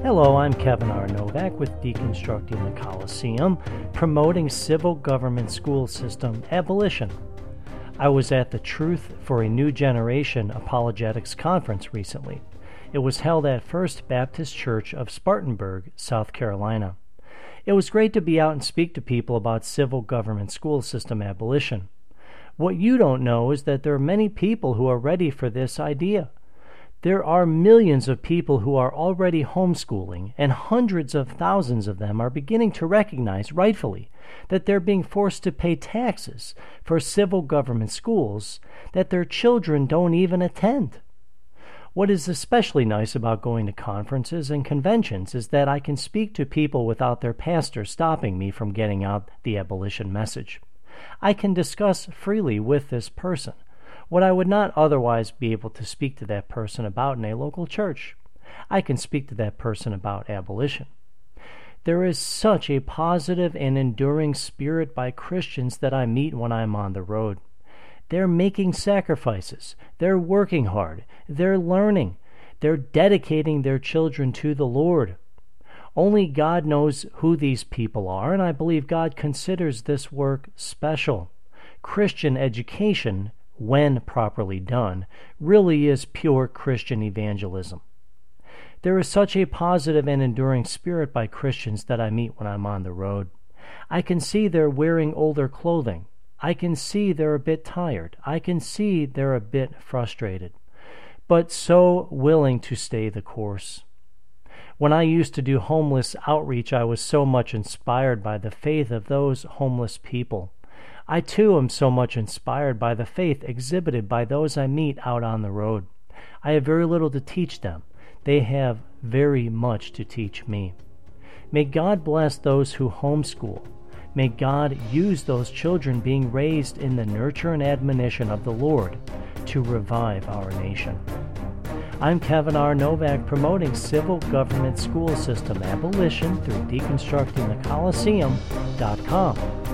Hello, I'm Kevin R. Novak with Deconstructing the Coliseum, promoting civil government school system abolition. I was at the Truth for a New Generation Apologetics Conference recently. It was held at First Baptist Church of Spartanburg, South Carolina. It was great to be out and speak to people about civil government school system abolition. What you don't know is that there are many people who are ready for this idea. There are millions of people who are already homeschooling, and hundreds of thousands of them are beginning to recognize, rightfully, that they're being forced to pay taxes for civil government schools that their children don't even attend. What is especially nice about going to conferences and conventions is that I can speak to people without their pastor stopping me from getting out the abolition message. I can discuss freely with this person what I would not otherwise be able to speak to that person about in a local church. I can speak to that person about abolition. There is such a positive and enduring spirit by Christians that I meet when I'm on the road. They're making sacrifices. They're working hard. They're learning. They're dedicating their children to the Lord. Only God knows who these people are, and I believe God considers this work special. Christian education, when properly done, really is pure Christian evangelism. There is such a positive and enduring spirit by Christians that I meet when I'm on the road. I can see they're wearing older clothing. I can see they're a bit tired. I can see they're a bit frustrated, but so willing to stay the course. When I used to do homeless outreach, I was so much inspired by the faith of those homeless people. I too am so much inspired by the faith exhibited by those I meet out on the road. I have very little to teach them. They have very much to teach me. May God bless those who homeschool. May God use those children being raised in the nurture and admonition of the Lord to revive our nation. I'm Kevin R. Novak, promoting civil government school system abolition through DeconstructingTheColiseum.com.